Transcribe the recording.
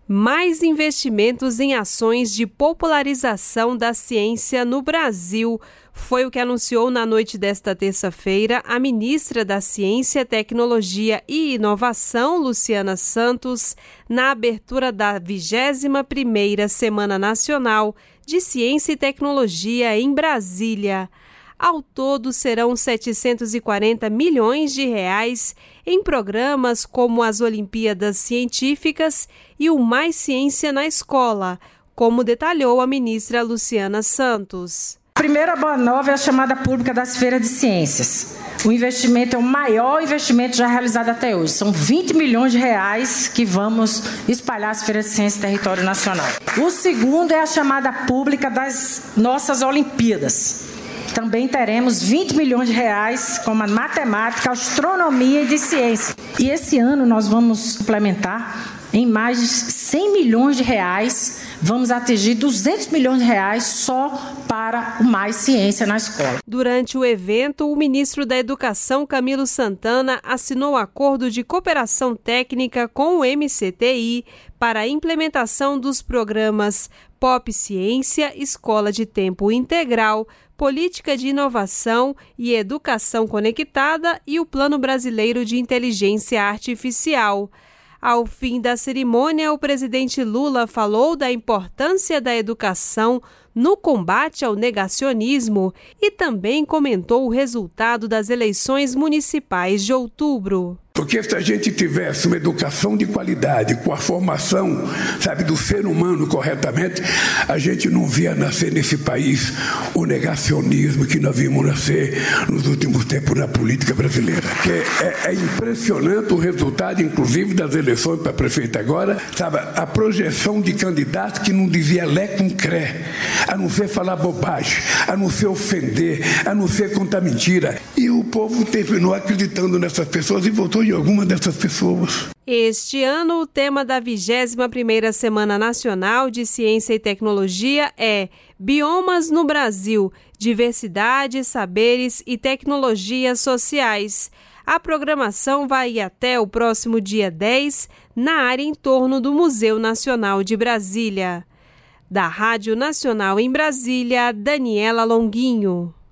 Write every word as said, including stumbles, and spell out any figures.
Mais investimentos em ações de popularização da ciência no Brasil. Foi o que anunciou na noite desta terça-feira a ministra da Ciência, Tecnologia e Inovação, Luciana Santos, na abertura da vigésima primeira Semana Nacional de Ciência e Tecnologia em Brasília. Ao todo, serão setecentos e quarenta milhões de reais em programas como as Olimpíadas Científicas e o Mais Ciência na Escola, como detalhou a ministra Luciana Santos. A primeira boa nova é a chamada pública das feiras de ciências. O investimento é o maior investimento já realizado até hoje. São vinte milhões de reais que vamos espalhar as feiras de ciências no território nacional. O segundo é a chamada pública das nossas Olimpíadas. Também teremos vinte milhões de reais como a matemática, astronomia e de ciência. E esse ano nós vamos implementar em mais de cem milhões de reais, vamos atingir duzentos milhões de reais só para o Mais Ciência na Escola. Durante o evento, o ministro da Educação, Camilo Santana, assinou acordo de cooperação técnica com o M C T I para a implementação dos programas Pop Ciência, Escola de Tempo Integral, Política de Inovação e Educação Conectada e o Plano Brasileiro de Inteligência Artificial. Ao fim da cerimônia, o presidente Lula falou da importância da educação no combate ao negacionismo e também comentou o resultado das eleições municipais de outubro. Porque se a gente tivesse uma educação de qualidade, com a formação, sabe, do ser humano corretamente, a gente não via nascer nesse país o negacionismo que nós vimos nascer nos últimos tempos na política brasileira. Que é, é impressionante o resultado, inclusive, das eleições para prefeito agora, sabe, a projeção de candidatos que não dizia lé com cré, a não ser falar bobagem, a não ser ofender, a não ser contar mentira. E o povo terminou acreditando nessas pessoas e votou em alguma dessas pessoas. Este ano, o tema da vigésima primeira Semana Nacional de Ciência e Tecnologia é Biomas no Brasil, Diversidade, Saberes e Tecnologias Sociais. A programação vai até o próximo dia dez, na área em torno do Museu Nacional de Brasília. Da Rádio Nacional em Brasília, Daniela Longuinho.